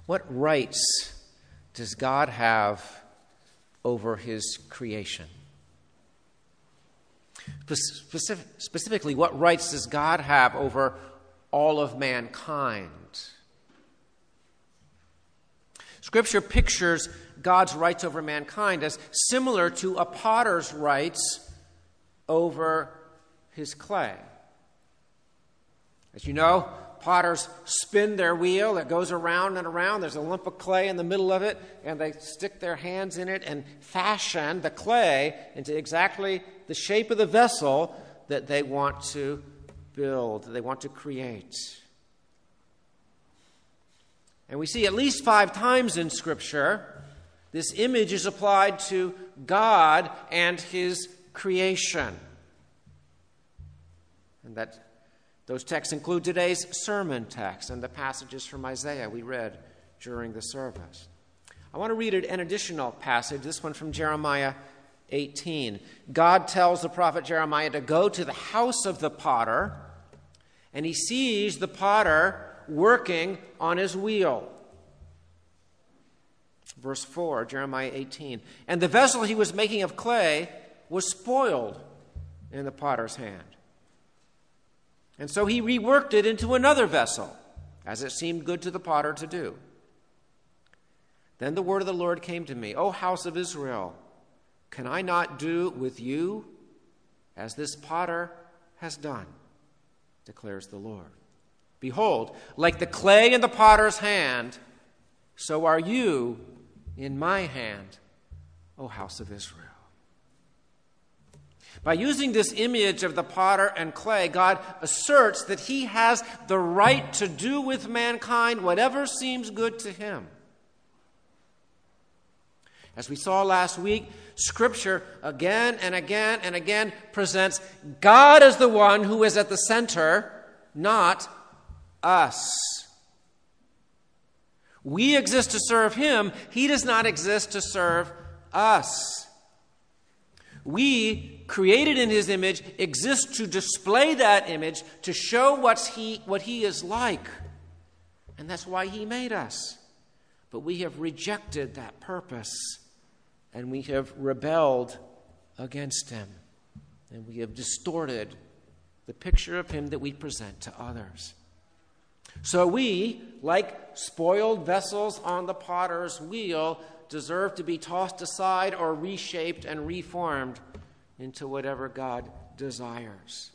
What rights does God have over his creation? Specifically, what rights does God have over all of mankind? Scripture pictures God's rights over mankind as similar to a potter's rights over his clay. As you know, potters spin their wheel. It goes around and around. There's a lump of clay in the middle of it, and they stick their hands in it and fashion the clay into exactly the shape of the vessel that they want to build, they want to create. And we see at least 5 times in Scripture, this image is applied to God and his creation. And those texts include today's sermon text and the passages from Isaiah we read during the service. I want to read an additional passage, this one from Jeremiah 18. God tells the prophet Jeremiah to go to the house of the potter, and he sees the potter working on his wheel. Verse 4, Jeremiah 18. And the vessel he was making of clay was spoiled in the potter's hand. And so he reworked it into another vessel, as it seemed good to the potter to do. Then the word of the Lord came to me, O house of Israel, can I not do with you as this potter has done, declares the Lord. Behold, like the clay in the potter's hand, so are you in my hand, O house of Israel. By using this image of the potter and clay, God asserts that he has the right to do with mankind whatever seems good to him. As we saw last week, Scripture again and again and again presents God as the one who is at the center, not us. We exist to serve him. He does not exist to serve us. We, created in his image, exist to display that image, to show what he is like. And that's why he made us. But we have rejected that purpose, and we have rebelled against him. And we have distorted the picture of him that we present to others. So we, like spoiled vessels on the potter's wheel, deserve to be tossed aside or reshaped and reformed into whatever God desires.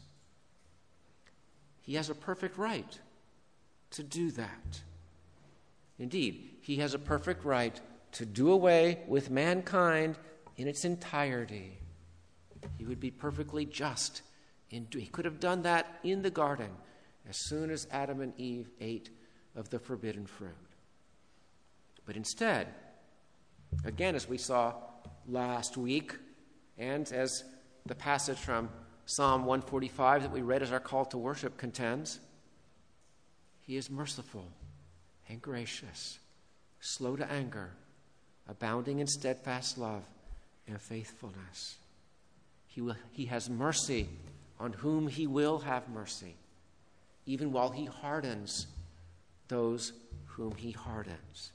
He has a perfect right to do that. Indeed, he has a perfect right to do away with mankind in its entirety. He would be perfectly just. He could have done that in the garden as soon as Adam and Eve ate of the forbidden fruit. But instead, again, as we saw last week, and as the passage from Psalm 145 that we read as our call to worship contends, he is merciful and gracious, slow to anger, abounding in steadfast love and faithfulness. He has mercy on whom he will have mercy, even while he hardens those whom he hardens.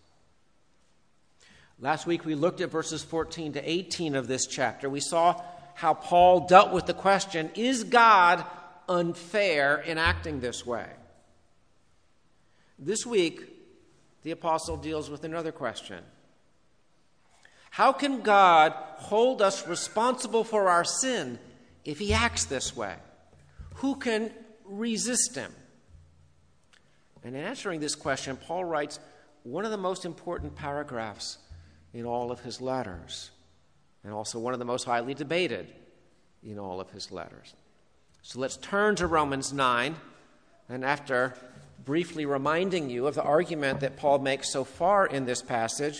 Last week we looked at verses 14 to 18 of this chapter. We saw how Paul dealt with the question, is God unfair in acting this way? This week, the apostle deals with another question. How can God hold us responsible for our sin if he acts this way? Who can resist him? And in answering this question, Paul writes one of the most important paragraphs in all of his letters, and also one of the most highly debated in all of his letters. So let's turn to Romans 9, and after briefly reminding you of the argument that Paul makes so far in this passage,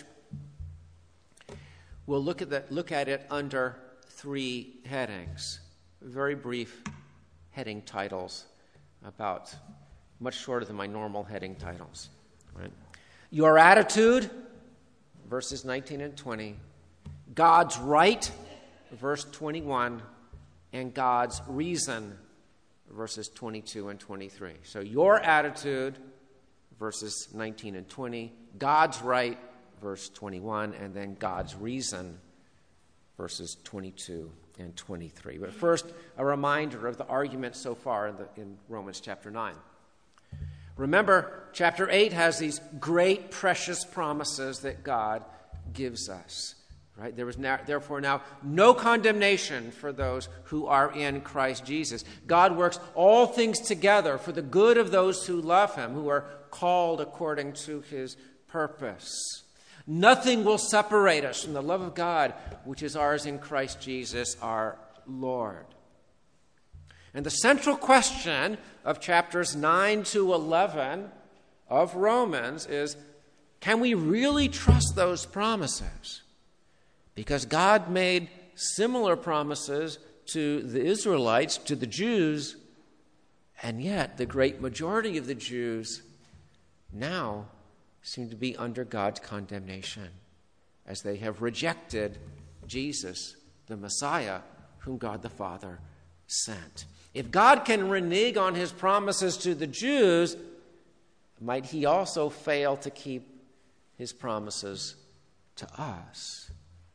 we'll look at it under 3 headings, very brief heading titles, about much shorter than my normal heading titles. Right? Your attitude, verses 19 and 20, God's right, verse 21, and God's reason, verses 22 and 23. So your attitude, verses 19 and 20, God's right, verse 21, and then God's reason, verses 22 and 23. But first, a reminder of the argument so far in Romans chapter 9. Remember, chapter 8 has these great, precious promises that God gives us. Right? There is therefore now no condemnation for those who are in Christ Jesus. God works all things together for the good of those who love him, who are called according to his purpose. Nothing will separate us from the love of God, which is ours in Christ Jesus our Lord. And the central question of chapters 9 to 11 of Romans is, can we really trust those promises? Because God made similar promises to the Israelites, to the Jews, and yet the great majority of the Jews now seem to be under God's condemnation as they have rejected Jesus, the Messiah, whom God the Father sent. If God can renege on his promises to the Jews, might he also fail to keep his promises to us?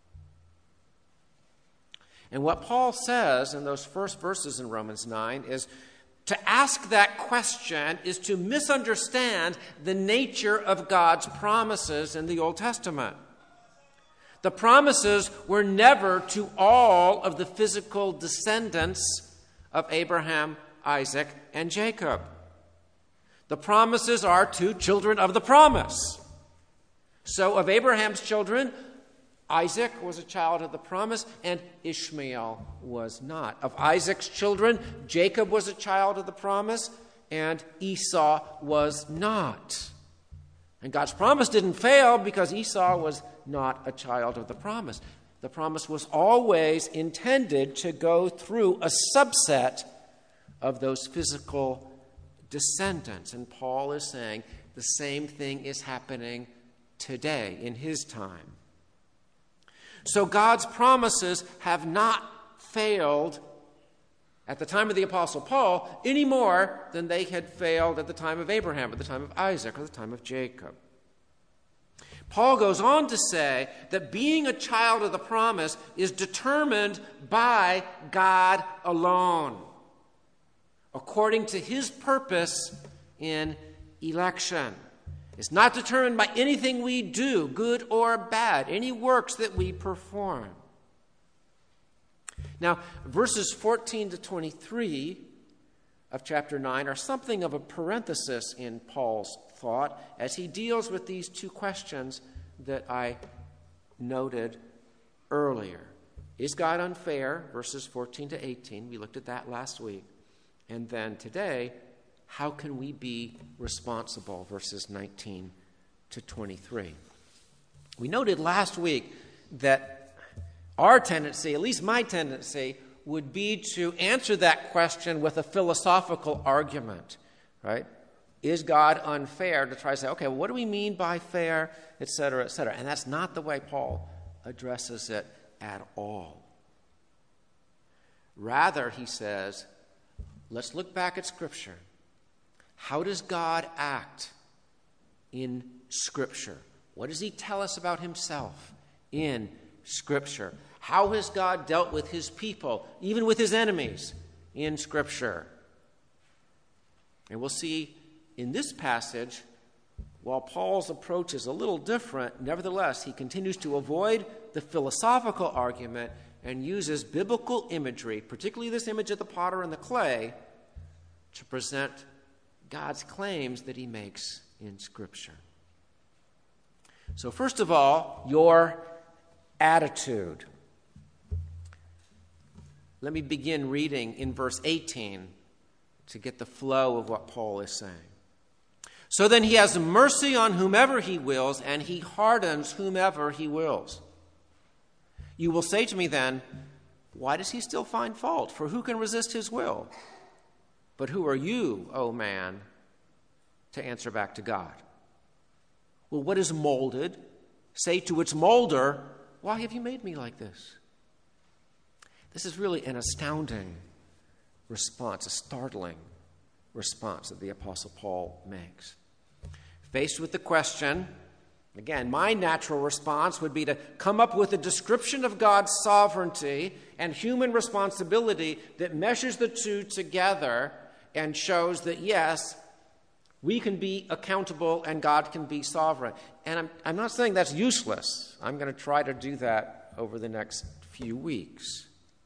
And what Paul says in those first verses in Romans 9 is to ask that question is to misunderstand the nature of God's promises in the Old Testament. The promises were never to all of the physical descendants of Abraham, Isaac, and Jacob. The promises are to children of the promise. So of Abraham's children, Isaac was a child of the promise, and Ishmael was not. Of Isaac's children, Jacob was a child of the promise, and Esau was not. And God's promise didn't fail because Esau was not a child of the promise. The promise was always intended to go through a subset of those physical descendants. And Paul is saying the same thing is happening today in his time. So God's promises have not failed at the time of the Apostle Paul any more than they had failed at the time of Abraham, at the time of Isaac, or the time of Jacob. Paul goes on to say that being a child of the promise is determined by God alone, according to his purpose in election. It's not determined by anything we do, good or bad, any works that we perform. Now, verses 14 to 23 of chapter 9 are something of a parenthesis in Paul's thought as he deals with these two questions that I noted earlier. Is God unfair? Verses 14 to 18. We looked at that last week. And then today, how can we be responsible? Verses 19 to 23. We noted last week that our tendency, at least my tendency, would be to answer that question with a philosophical argument, right? Is God unfair? To try to say, okay, well, what do we mean by fair, et cetera, et cetera. And that's not the way Paul addresses it at all. Rather, he says, let's look back at Scripture. How does God act in Scripture? What does he tell us about himself in Scripture? How has God dealt with his people, even with his enemies, in Scripture? And we'll see in this passage, while Paul's approach is a little different, nevertheless, he continues to avoid the philosophical argument and uses biblical imagery, particularly this image of the potter and the clay, to present God's claims that he makes in Scripture. So first of all, your attitude. Let me begin reading in verse 18 to get the flow of what Paul is saying. So then he has mercy on whomever he wills, and he hardens whomever he wills. You will say to me then, why does he still find fault? For who can resist his will? But who are you, O man, to answer back to God? Well, what is molded? Say to its molder, why have you made me like this? This is really an astounding response, a startling response that the Apostle Paul makes. Faced with the question, again, my natural response would be to come up with a description of God's sovereignty and human responsibility that measures the two together and shows that, yes, we can be accountable and God can be sovereign. And I'm not saying that's useless. I'm going to try to do that over the next few weeks.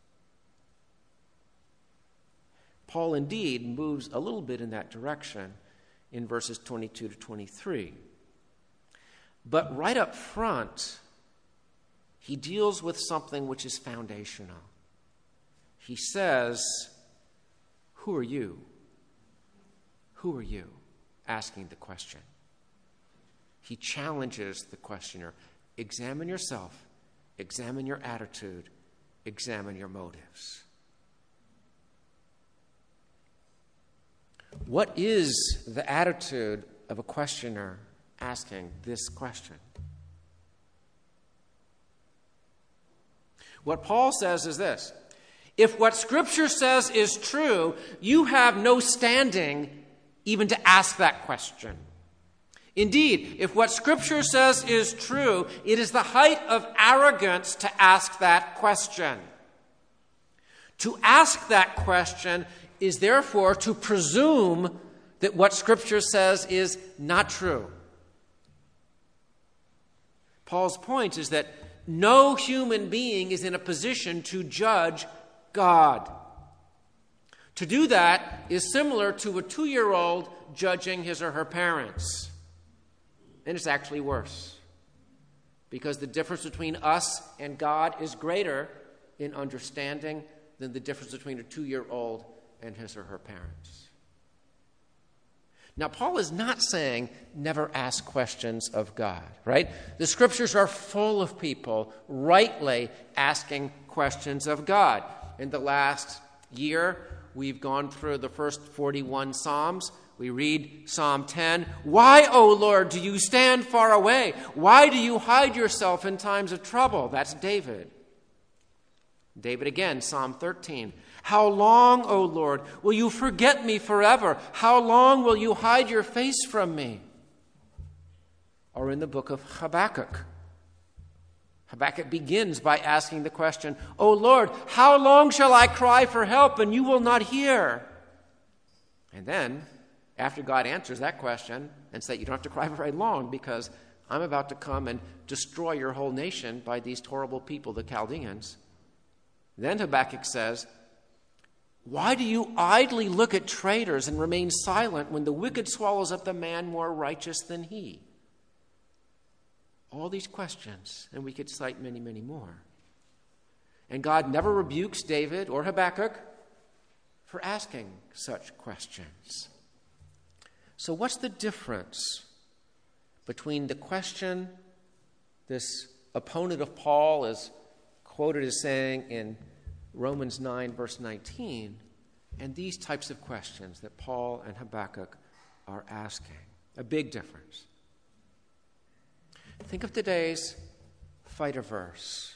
Paul indeed moves a little bit in that direction in verses 22 to 23. But right up front, he deals with something which is foundational. He says, who are you? Who are you? Asking the question. He challenges the questioner. Examine yourself. Examine your attitude. Examine your motives. What is the attitude of a questioner asking this question? What Paul says is this: if what Scripture says is true, you have no standing even to ask that question. Indeed, if what Scripture says is true, it is the height of arrogance to ask that question. To ask that question is therefore to presume that what Scripture says is not true. Paul's point is that no human being is in a position to judge God. To do that is similar to a 2-year-old judging his or her parents. And it's actually worse, because the difference between us and God is greater in understanding than the difference between a 2-year-old and his or her parents. Now, Paul is not saying never ask questions of God, right? The Scriptures are full of people rightly asking questions of God. In the last year, we've gone through the first 41 Psalms. We read Psalm 10. Why, O Lord, do you stand far away? Why do you hide yourself in times of trouble? That's David. David again, Psalm 13. How long, O Lord, will you forget me forever? How long will you hide your face from me? Or in the book of Habakkuk. Habakkuk begins by asking the question, O Lord, how long shall I cry for help and you will not hear? And then, after God answers that question and says, you don't have to cry very long because I'm about to come and destroy your whole nation by these horrible people, the Chaldeans. Then Habakkuk says, why do you idly look at traitors and remain silent when the wicked swallows up the man more righteous than he? All these questions, and we could cite many, many more. And God never rebukes David or Habakkuk for asking such questions. So what's the difference between the question this opponent of Paul is quoted as saying in Romans 9, verse 19, and these types of questions that Paul and Habakkuk are asking? A big difference. Think of today's fighter verse.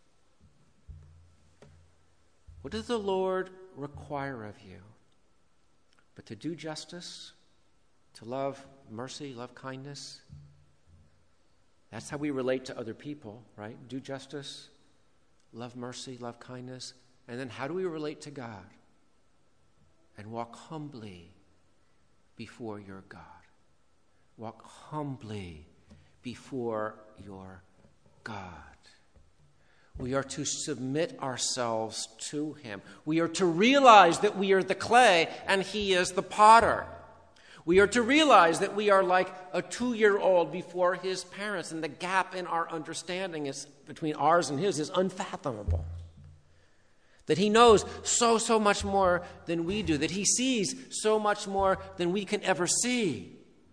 What does the Lord require of you? But to do justice, to love mercy, love kindness. That's how we relate to other people, right? Do justice, love mercy, love kindness. And then how do we relate to God? And walk humbly before your God. Walk humbly before your God. We are to submit ourselves to him. We are to realize that we are the clay and he is the potter. We are to realize that we are like a 2-year-old before his parents, and the gap in our understanding is between ours and his is unfathomable. That he knows so much more than we do, that he sees so much more than we can ever see.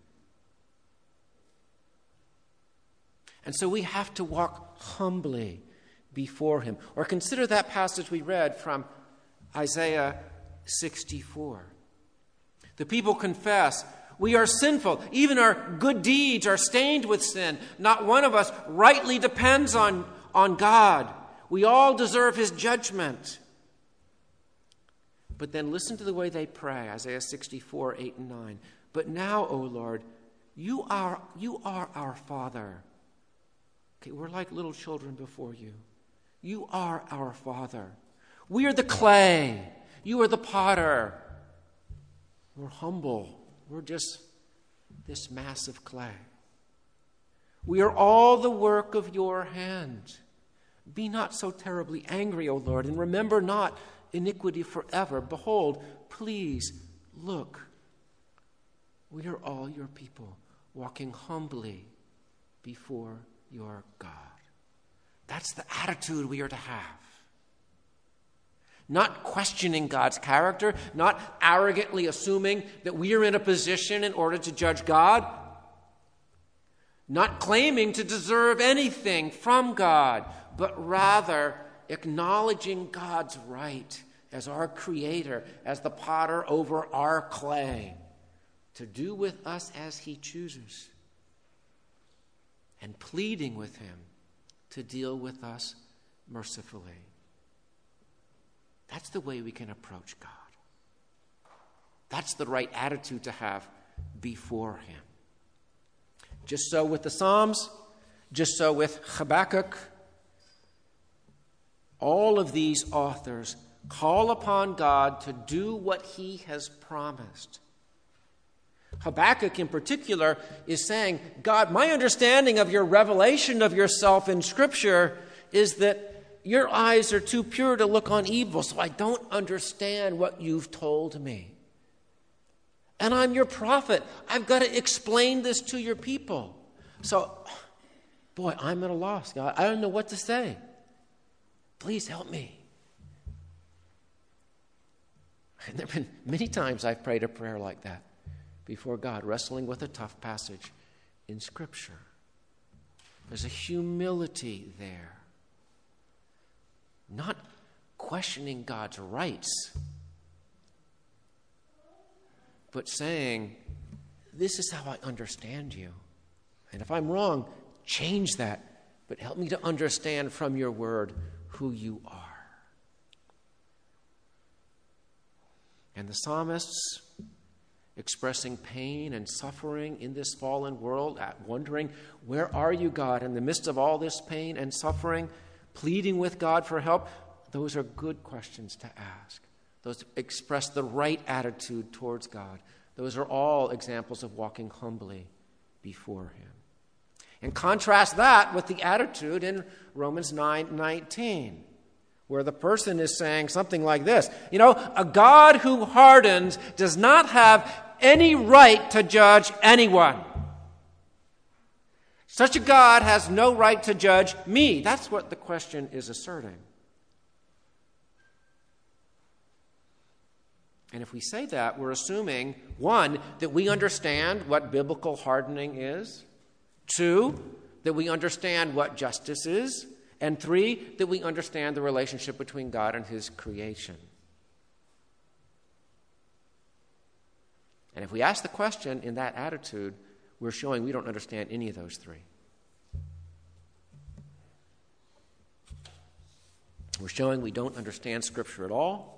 And so we have to walk humbly before him. Or consider that passage we read from Isaiah 64. The people confess, we are sinful. Even our good deeds are stained with sin. Not one of us rightly depends on God. We all deserve his judgment. But then listen to the way they pray, Isaiah 64, 8 and 9. But now, O Lord, You are our Father. Okay, we're like little children before you. You are our Father. We are the clay. You are the potter. We're humble. We're just this mass of clay. We are all the work of your hand. Be not so terribly angry, O Lord, and remember not iniquity forever. Behold, please look. We are all your people, walking humbly before your God. That's the attitude we are to have. Not questioning God's character, not arrogantly assuming that we are in a position in order to judge God, not claiming to deserve anything from God, but rather acknowledging God's right as our creator, as the potter over our clay, to do with us as he chooses, and pleading with him to deal with us mercifully. That's the way we can approach God. That's the right attitude to have before him. Just so with the Psalms, just so with Habakkuk. All of these authors call upon God to do what he has promised. Habakkuk in particular is saying, God, my understanding of your revelation of yourself in Scripture is that your eyes are too pure to look on evil, so I don't understand what you've told me. And I'm your prophet. I've got to explain this to your people. So, boy, I'm at a loss, God. I don't know what to say. Please help me. And there have been many times I've prayed a prayer like that before God, wrestling with a tough passage in Scripture. There's a humility there. Not questioning God's rights, but saying, this is how I understand you. And if I'm wrong, change that. But help me to understand from your word who you are. And the psalmists, expressing pain and suffering in this fallen world, wondering, where are you, God, in the midst of all this pain and suffering, pleading with God for help, those are good questions to ask. Those express the right attitude towards God. Those are all examples of walking humbly before him. And contrast that with the attitude in Romans 9:19, where the person is saying something like this. You know, a God who hardens does not have any right to judge anyone. Such a God has no right to judge me. That's what the question is asserting. And if we say that, we're assuming, one, that we understand what biblical hardening is. Two, that we understand what justice is. And three, that we understand the relationship between God and his creation. And if we ask the question in that attitude, we're showing we don't understand any of those three. We're showing we don't understand Scripture at all.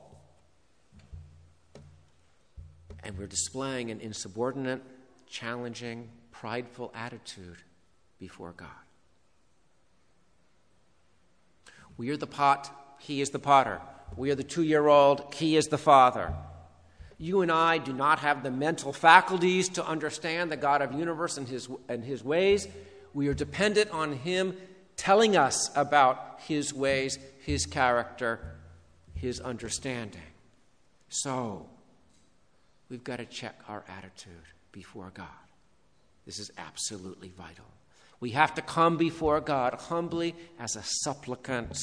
And we're displaying an insubordinate, challenging, prideful attitude before God. We are the pot, he is the potter. We are the 2-year-old, he is the father. You and I do not have the mental faculties to understand the God of the universe and his ways. We are dependent on him telling us about his ways, his character, his understanding. So, we've got to check our attitude before God. This is absolutely vital. We have to come before God humbly as a supplicant.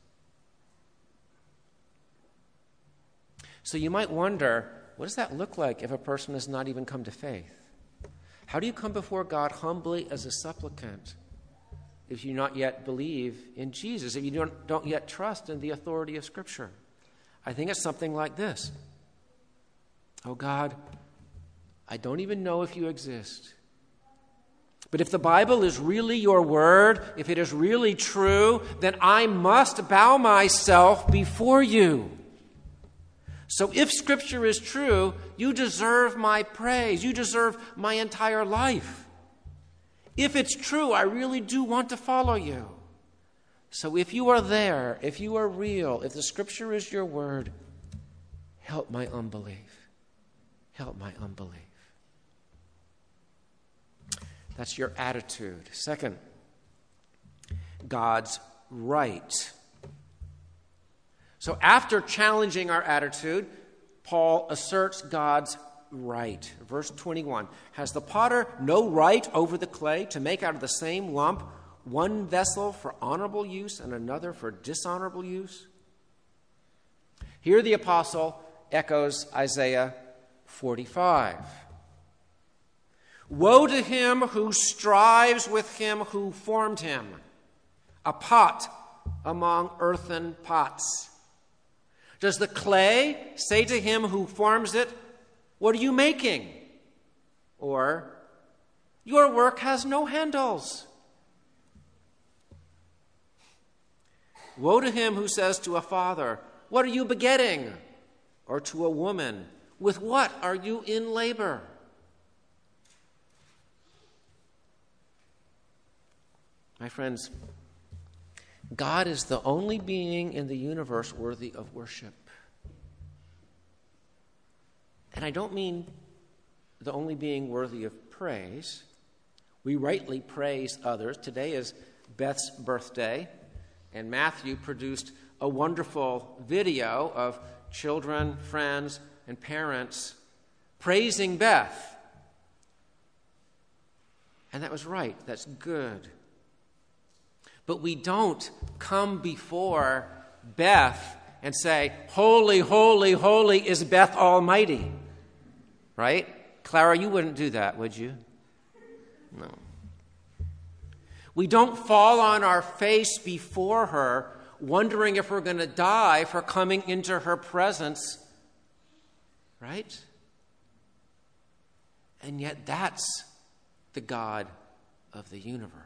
So you might wonder, what does that look like if a person has not even come to faith? How do you come before God humbly as a supplicant if you not yet believe in Jesus, if you don't yet trust in the authority of Scripture? I think it's something like this. Oh God, I don't even know if you exist. But if the Bible is really your word, if it is really true, then I must bow myself before you. So if Scripture is true, you deserve my praise. You deserve my entire life. If it's true, I really do want to follow you. So if you are there, if you are real, if the Scripture is your word, help my unbelief. Help my unbelief. That's your attitude. Second, God's right. So after challenging our attitude, Paul asserts God's right. Verse 21, has the potter no right over the clay to make out of the same lump one vessel for honorable use and another for dishonorable use? Here the apostle echoes Isaiah 45. Woe to him who strives with him who formed him, a pot among earthen pots. Does the clay say to him who forms it, "What are you making?" Or, "Your work has no handles"? Woe to him who says to a father, "What are you begetting?" Or to a woman, "With what are you in labor?" My friends, God is the only being in the universe worthy of worship. And I don't mean the only being worthy of praise. We rightly praise others. Today is Beth's birthday, and Matthew produced a wonderful video of children, friends, and parents praising Beth. And that was right. That's good. But we don't come before Beth and say, "Holy, holy, holy is Beth Almighty." Right? Clara, you wouldn't do that, would you? No. We don't fall on our face before her, wondering if we're going to die for coming into her presence. Right? And yet that's the God of the universe.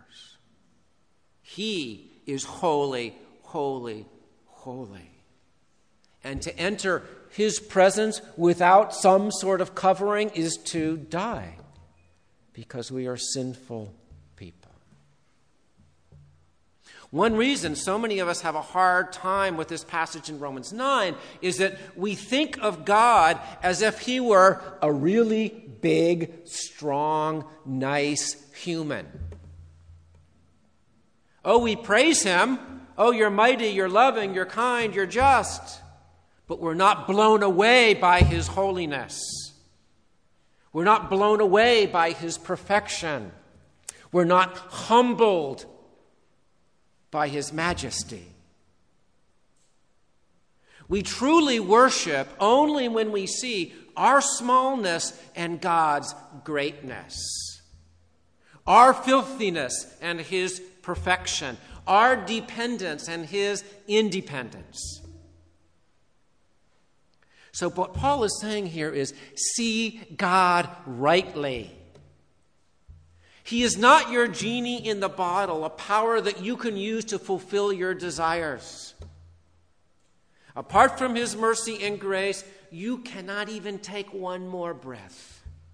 He is holy, holy, holy. And to enter his presence without some sort of covering is to die, because we are sinful people. One reason so many of us have a hard time with this passage in Romans 9 is that we think of God as if he were a really big, strong, nice human. Oh, we praise him. Oh, you're mighty, you're loving, you're kind, you're just. But we're not blown away by his holiness. We're not blown away by his perfection. We're not humbled by his majesty. We truly worship only when we see our smallness and God's greatness, our filthiness and his perfection, our dependence and his independence. So what Paul is saying here is, see God rightly. He is not your genie in the bottle, a power that you can use to fulfill your desires. Apart from his mercy and grace, you cannot even take one more breath.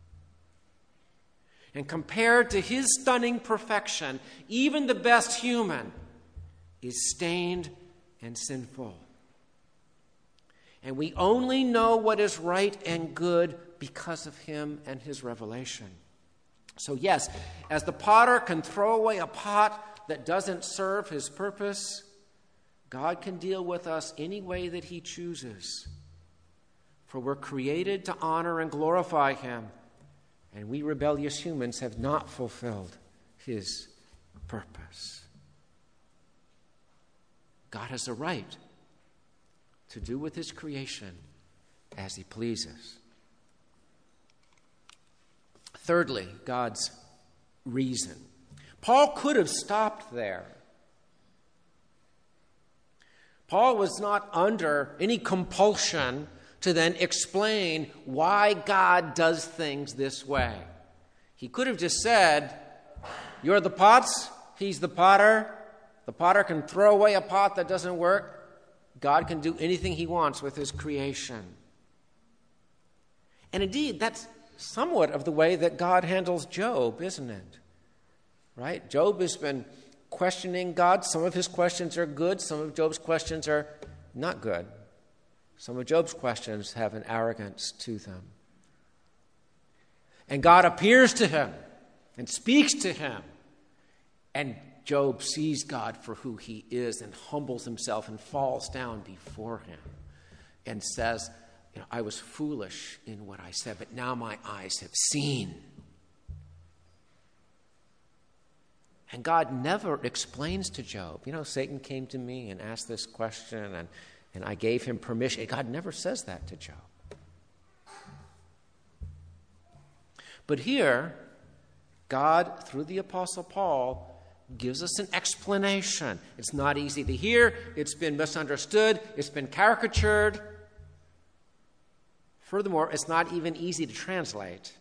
And compared to his stunning perfection, even the best human is stained and sinful. And we only know what is right and good because of him and his revelation. So yes, as the potter can throw away a pot that doesn't serve his purpose, God can deal with us any way that he chooses. For we're created to honor and glorify him, and we rebellious humans have not fulfilled his purpose. God has a right to do with his creation as he pleases. Thirdly, God's reason. Paul could have stopped there. Paul was not under any compulsion to then explain why God does things this way. He could have just said, "You're the pots, he's the potter. The potter can throw away a pot that doesn't work. God can do anything he wants with his creation." And indeed, that's somewhat of the way that God handles Job, isn't it? Right? Job has been questioning God. Some of his questions are good. Some of Job's questions are not good. Some of Job's questions have an arrogance to them. And God appears to him and speaks to him. And Job sees God for who he is and humbles himself and falls down before him and says, I was foolish in what I said, but now my eyes have seen. And God never explains to Job, Satan came to me and asked this question, and I gave him permission. God never says that to Job. But here, God, through the Apostle Paul, gives us an explanation. It's not easy to hear. It's been misunderstood. It's been caricatured. Furthermore, it's not even easy to translate.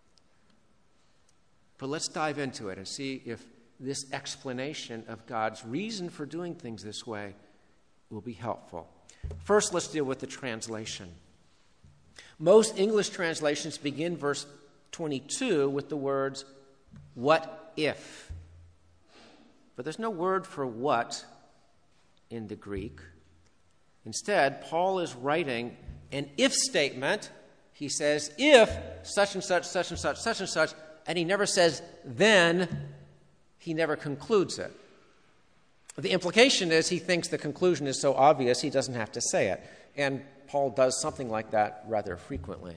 But let's dive into it and see if this explanation of God's reason for doing things this way will be helpful. First, let's deal with the translation. Most English translations begin verse 22 with the words, "What if?" But there's no word for what in the Greek. Instead, Paul is writing an if statement. He says, if such and such, such and such, such and such, and he never says then, he never concludes it. The implication is he thinks the conclusion is so obvious he doesn't have to say it. And Paul does something like that rather frequently.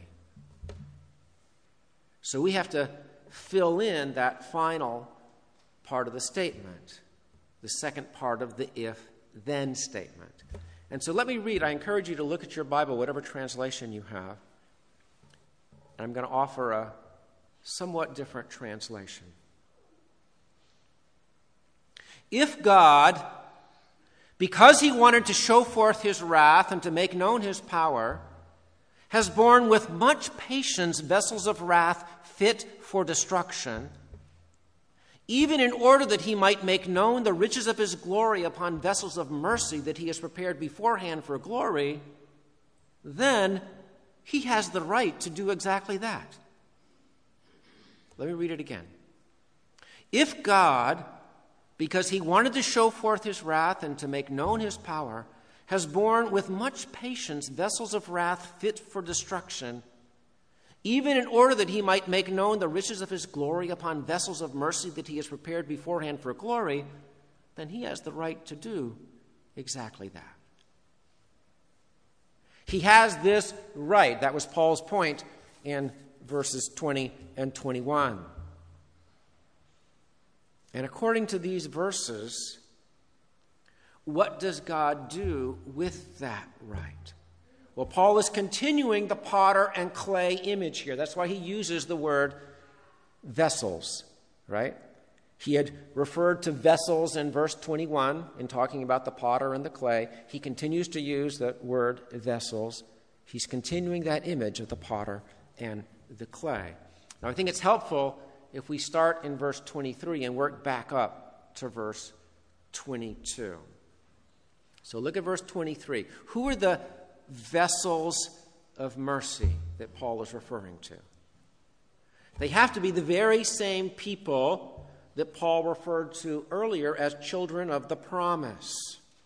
So we have to fill in that final part of the statement, the second part of the if-then statement. And so let me read. I encourage you to look at your Bible, whatever translation you have. I'm going to offer a somewhat different translation. If God, because he wanted to show forth his wrath and to make known his power, has borne with much patience vessels of wrath fit for destruction, even in order that he might make known the riches of his glory upon vessels of mercy that he has prepared beforehand for glory, then he has the right to do exactly that. Let me read it again. If God, because he wanted to show forth his wrath and to make known his power, has borne with much patience vessels of wrath fit for destruction, even in order that he might make known the riches of his glory upon vessels of mercy that he has prepared beforehand for glory, then he has the right to do exactly that. He has this right. That was Paul's point in verses 20 and 21. And according to these verses, what does God do with that right? Well, Paul is continuing the potter and clay image here. That's why he uses the word vessels, right? He had referred to vessels in verse 21 in talking about the potter and the clay. He continues to use the word vessels. He's continuing that image of the potter and the clay. Now, I think it's helpful if we start in verse 23 and work back up to verse 22. So look at verse 23. Who are the vessels of mercy that Paul is referring to? They have to be the very same people that Paul referred to earlier as children of the promise.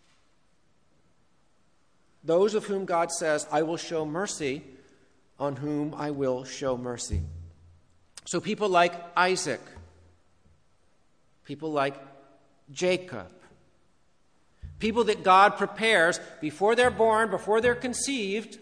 Those of whom God says, I will show mercy on whom I will show mercy. So people like Isaac, people like Jacob, people that God prepares before they're born, before they're conceived,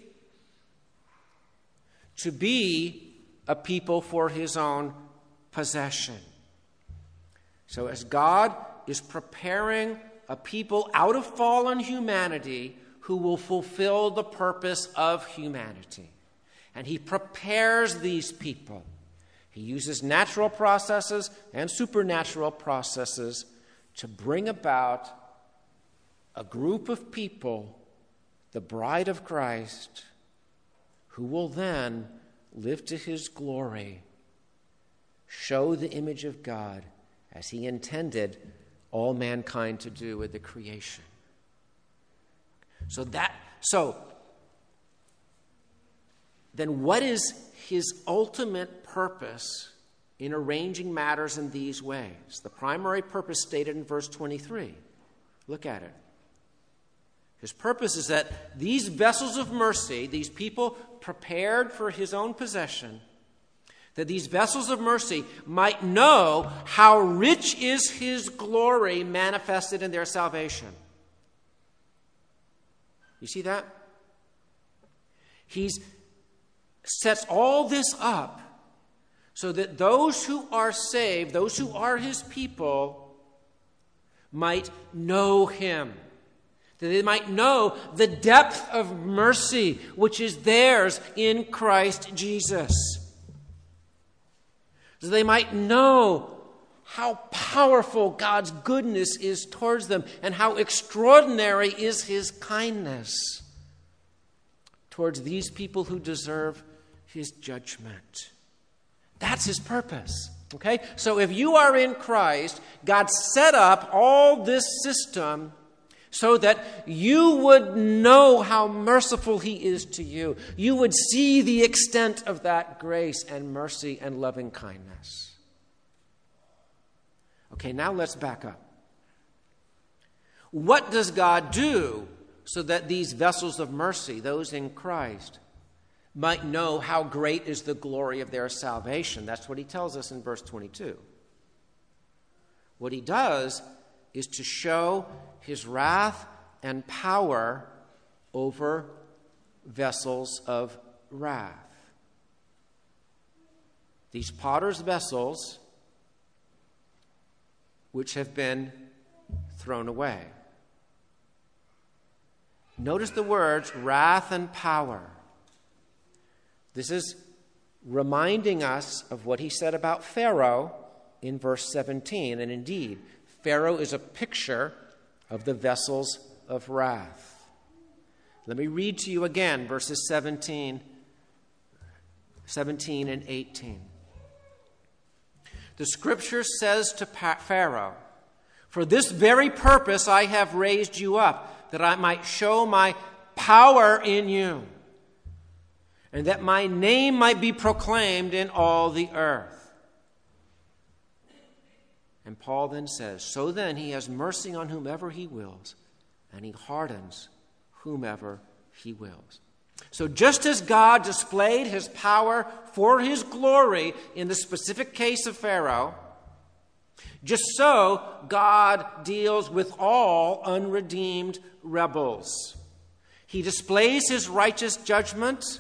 to be a people for his own possession. So as God is preparing a people out of fallen humanity who will fulfill the purpose of humanity, and he prepares these people, he uses natural processes and supernatural processes to bring about a group of people, the bride of Christ, who will then live to his glory, show the image of God as he intended all mankind to do with the creation. So then what is his ultimate purpose in arranging matters in these ways? The primary purpose stated in verse 23. Look at it. His purpose is that these vessels of mercy, these people prepared for his own possession, that these vessels of mercy might know how rich is his glory manifested in their salvation. You see that? He sets all this up so that those who are saved, those who are his people, might know him. That they might know the depth of mercy which is theirs in Christ Jesus. So they might know how powerful God's goodness is towards them and how extraordinary is his kindness towards these people who deserve his judgment. That's his purpose. Okay? So if you are in Christ, God set up all this system so that you would know how merciful he is to you. You would see the extent of that grace and mercy and loving kindness. Okay, now let's back up. What does God do so that these vessels of mercy, those in Christ, might know how great is the glory of their salvation? That's what he tells us in verse 22. What he does is to show his wrath and power over vessels of wrath. These potter's vessels which have been thrown away. Notice the words wrath and power. This is reminding us of what he said about Pharaoh in verse 17. And indeed, Pharaoh is a picture of the vessels of wrath. Let me read to you again verses 17 and 18. The scripture says to Pharaoh, "For this very purpose I have raised you up, that I might show my power in you, and that my name might be proclaimed in all the earth." And Paul then says, "So then he has mercy on whomever he wills, and he hardens whomever he wills." So just as God displayed his power for his glory in the specific case of Pharaoh, just so God deals with all unredeemed rebels. He displays his righteous judgment,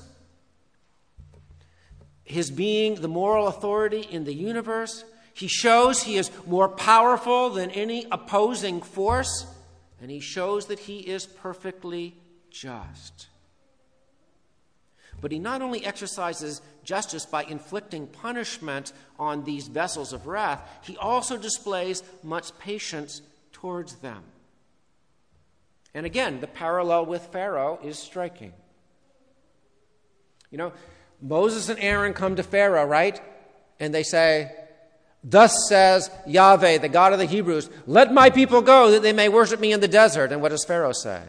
his being the moral authority in the universe. He shows he is more powerful than any opposing force, and he shows that he is perfectly just. But he not only exercises justice by inflicting punishment on these vessels of wrath, he also displays much patience towards them. And again, the parallel with Pharaoh is striking. You know, Moses and Aaron come to Pharaoh, right? And they say, "Thus says Yahweh, the God of the Hebrews, let my people go that they may worship me in the desert." And what does Pharaoh say?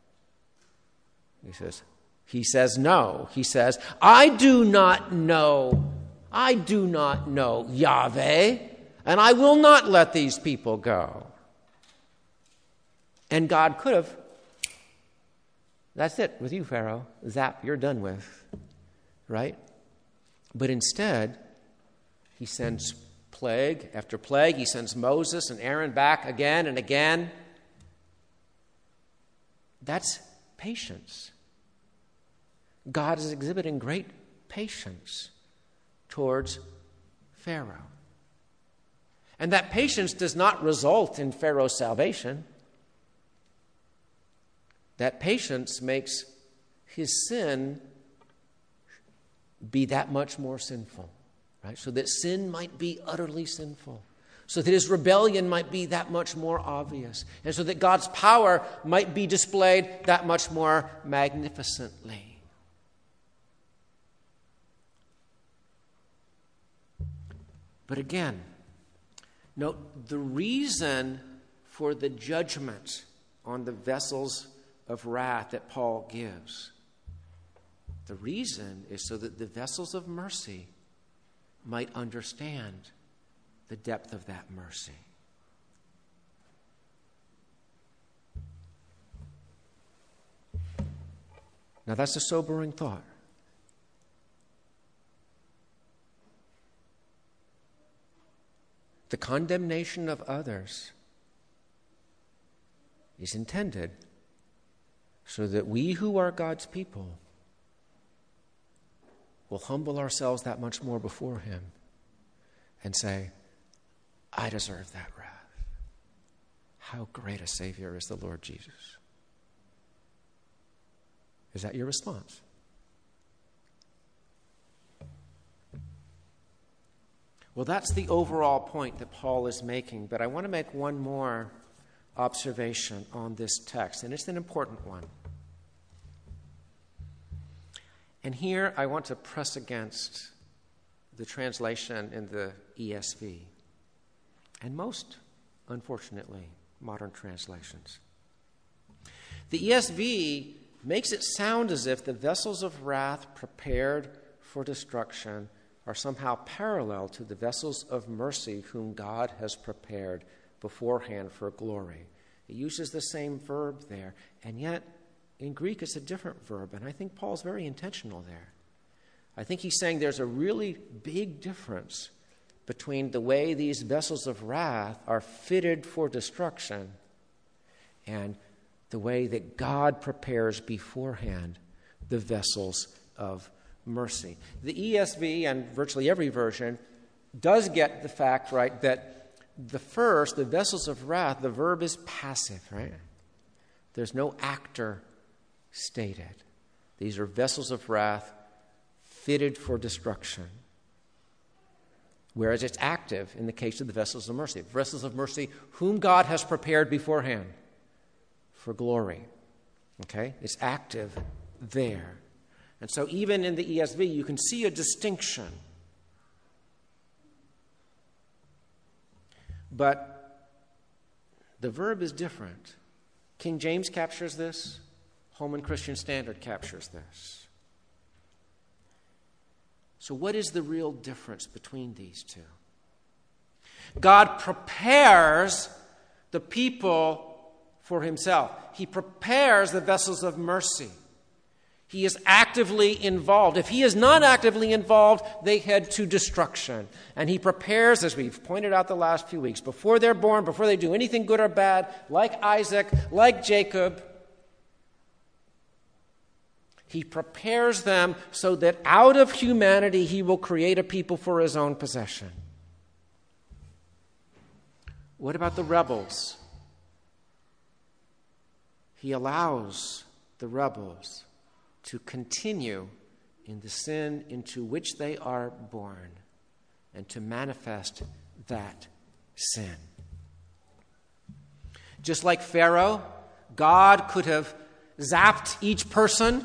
He says no. He says, I do not know Yahweh, and I will not let these people go. And God could have, that's it with you, Pharaoh. Zap, you're done with. Right? But instead, he sends plague after plague. He sends Moses and Aaron back again and again. That's patience. God is exhibiting great patience towards Pharaoh. And that patience does not result in Pharaoh's salvation. That patience makes his sin be that much more sinful, right? So that sin might be utterly sinful. So that his rebellion might be that much more obvious. And so that God's power might be displayed that much more magnificently. But again, note the reason for the judgment on the vessels of wrath that Paul gives. The reason is so that the vessels of mercy might understand the depth of that mercy. Now that's a sobering thought. The condemnation of others is intended so that we who are God's people will humble ourselves that much more before Him and say, I deserve that wrath. How great a Savior is the Lord Jesus. Is that your response? Well, that's the overall point that Paul is making, but I want to make one more observation on this text, and it's an important one. And here I want to press against the translation in the ESV, and most, unfortunately, modern translations. The ESV makes it sound as if the vessels of wrath prepared for destruction are somehow parallel to the vessels of mercy whom God has prepared beforehand for glory. It uses the same verb there, and yet in Greek it's a different verb, and I think Paul's very intentional there. I think he's saying there's a really big difference between the way these vessels of wrath are fitted for destruction and the way that God prepares beforehand the vessels of mercy. The ESV and virtually every version does get the fact right that the vessels of wrath, the verb is passive, right? There's no actor stated. These are vessels of wrath fitted for destruction. Whereas it's active in the case of the vessels of mercy. Vessels of mercy whom God has prepared beforehand for glory. Okay? It's active there. And so even in the ESV, you can see a distinction. But the verb is different. King James captures this. Holman Christian Standard captures this. So what is the real difference between these two? God prepares the people for Himself. He prepares the vessels of mercy. He is actively involved. If He is not actively involved, they head to destruction. And He prepares, as we've pointed out the last few weeks, before they're born, before they do anything good or bad, like Isaac, like Jacob, He prepares them so that out of humanity He will create a people for His own possession. What about the rebels? He allows the rebels to continue in the sin into which they are born and to manifest that sin. Just like Pharaoh, God could have zapped each person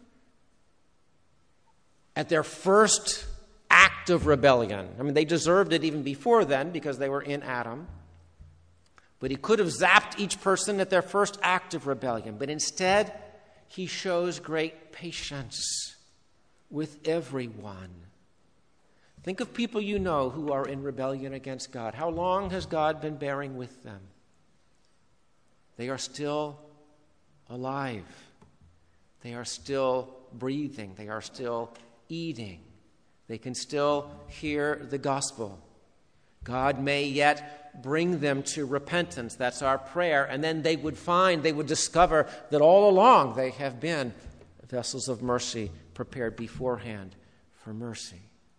at their first act of rebellion. I mean, they deserved it even before then because they were in Adam. But He could have zapped each person at their first act of rebellion. But instead, He shows great patience with everyone. Think of people you know who are in rebellion against God. How long has God been bearing with them? They are still alive. They are still breathing. They are still eating. They can still hear the gospel. God may yet bring them to repentance. That's our prayer. And then they would discover that all along they have been vessels of mercy prepared beforehand for mercy.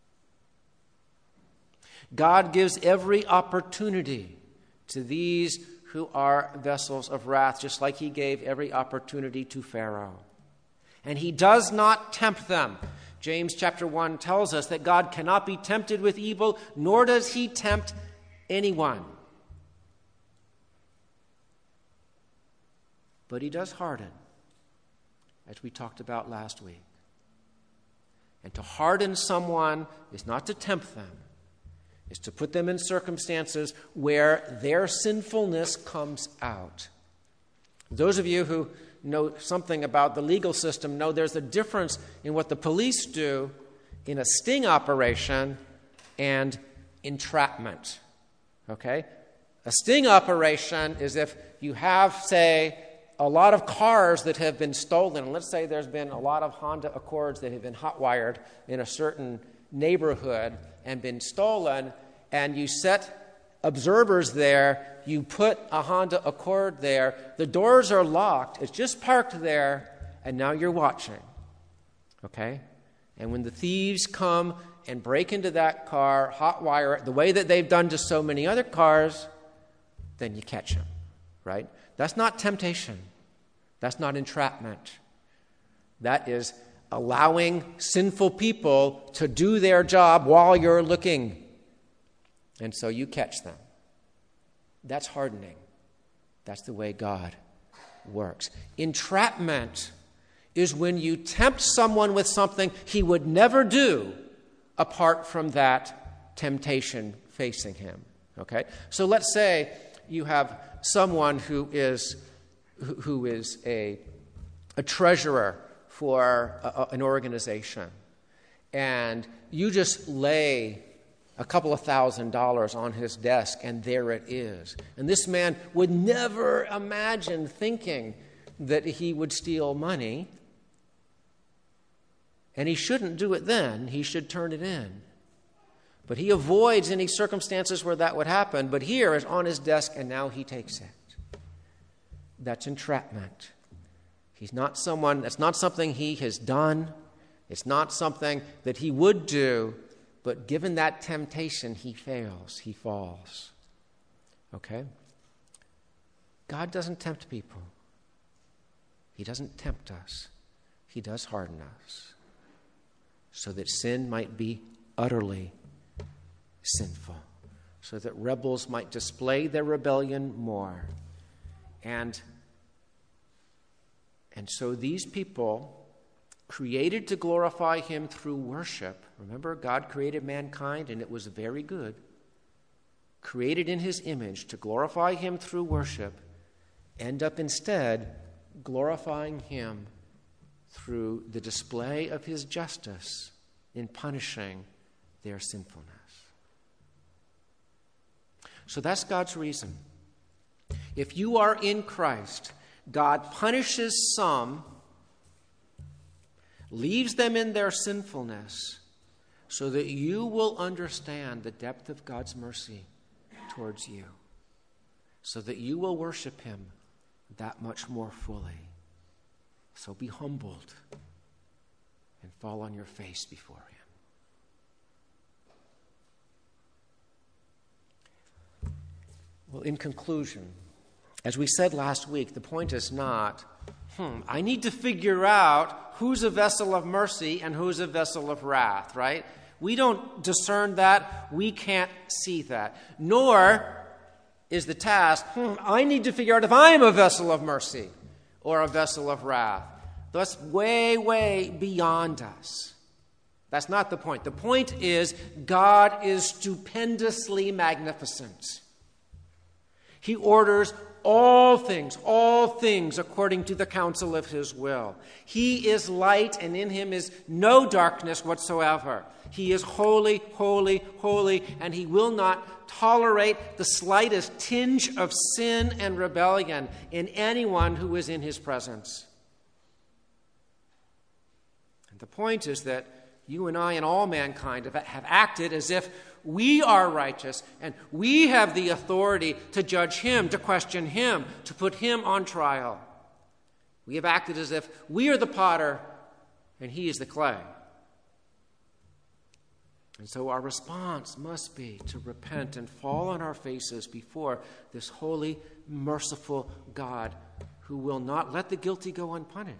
God gives every opportunity to these who are vessels of wrath, just like He gave every opportunity to Pharaoh. And He does not tempt them. James chapter 1 tells us that God cannot be tempted with evil, nor does He tempt anyone. But He does harden, as we talked about last week. And to harden someone is not to tempt them, it's to put them in circumstances where their sinfulness comes out. Those of you who know something about the legal system know there's a difference in what the police do in a sting operation and entrapment. Okay? A sting operation is if you have, say, a lot of cars that have been stolen. And let's say there's been a lot of Honda Accords that have been hot-wired in a certain neighborhood and been stolen, and you set observers there, you put a Honda Accord there, the doors are locked, it's just parked there, and now you're watching. Okay? And when the thieves come and break into that car, hot-wire it, the way that they've done to so many other cars, then you catch them, right? That's not temptation. That's not entrapment. That is allowing sinful people to do their job while you're looking. And so you catch them. That's hardening. That's the way God works. Entrapment is when you tempt someone with something he would never do apart from that temptation facing him. Okay? So let's say you have someone who is a treasurer for an organization, and you just lay a couple of $1,000s on his desk, and there it is. And this man would never imagine thinking that he would steal money, and he shouldn't do it then. He should turn it in. But he avoids any circumstances where that would happen. But here is on his desk, and now he takes it. That's entrapment. That's not something he has done. It's not something that he would do. But given that temptation, he fails. He falls. Okay? God doesn't tempt people. He doesn't tempt us. He does harden us, so that sin might be utterly sinful, so that rebels might display their rebellion more. And so these people, created to glorify him through worship. Remember, God created mankind, and it was very good. Created in his image to glorify him through worship, end up instead glorifying him through the display of his justice in punishing their sinfulness. So that's God's reason. If you are in Christ, God punishes some, leaves them in their sinfulness, so that you will understand the depth of God's mercy towards you, so that you will worship him that much more fully. So be humbled and fall on your face before him. Well, in conclusion, as we said last week, the point is not, I need to figure out who's a vessel of mercy and who's a vessel of wrath, right? We don't discern that. We can't see that. Nor is the task, I need to figure out if I am a vessel of mercy or a vessel of wrath. That's way, way beyond us. That's not the point. The point is, God is stupendously magnificent. He orders all things according to the counsel of his will. He is light, and in him is no darkness whatsoever. He is holy, holy, holy, and he will not tolerate the slightest tinge of sin and rebellion in anyone who is in his presence. And the point is that you and I and all mankind have acted as if we are righteous, and we have the authority to judge him, to question him, to put him on trial. We have acted as if we are the potter and he is the clay. And so our response must be to repent and fall on our faces before this holy, merciful God who will not let the guilty go unpunished.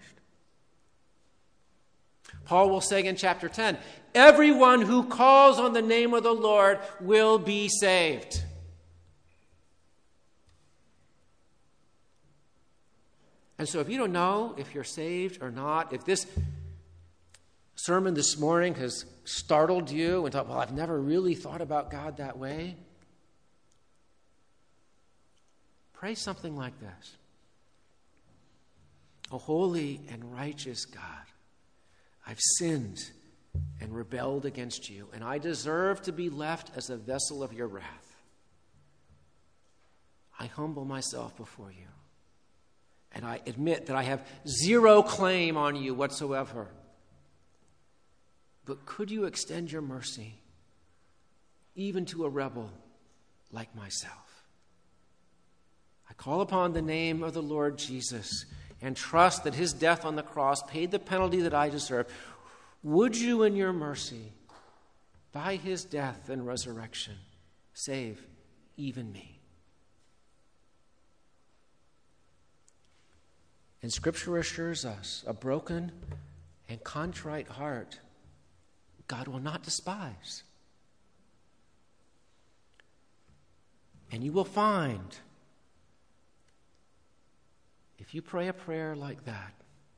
Paul will say in chapter 10, everyone who calls on the name of the Lord will be saved. And so if you don't know if you're saved or not, if this sermon this morning has startled you and thought, well, I've never really thought about God that way, pray something like this. O holy and righteous God, I've sinned and rebelled against you, and I deserve to be left as a vessel of your wrath. I humble myself before you, and I admit that I have zero claim on you whatsoever. But could you extend your mercy even to a rebel like myself? I call upon the name of the Lord Jesus and trust that his death on the cross paid the penalty that I deserve. Would you, in your mercy, by his death and resurrection, save even me? And Scripture assures us a broken and contrite heart God will not despise. And you will find, if you pray a prayer like that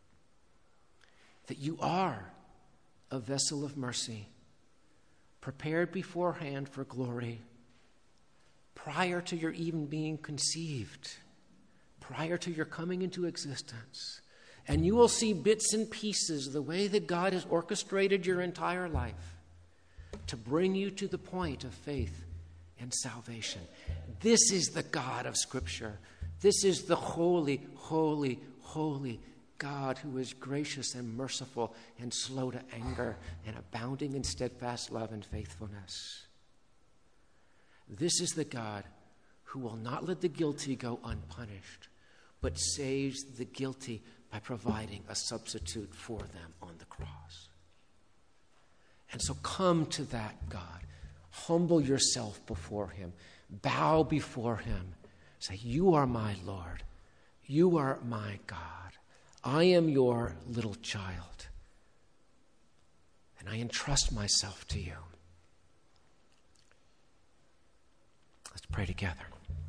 you are a vessel of mercy, prepared beforehand for glory, prior to your even being conceived, prior to your coming into existence. And you will see bits and pieces, the way that God has orchestrated your entire life to bring you to the point of faith and salvation. This is the God of Scripture. This is the holy, holy, holy God who is gracious and merciful and slow to anger and abounding in steadfast love and faithfulness. This is the God who will not let the guilty go unpunished, but saves the guilty by providing a substitute for them on the cross. And so come to that God. Humble yourself before him. Bow before him. Say, you are my Lord. You are my God. I am your little child. And I entrust myself to you. Let's pray together.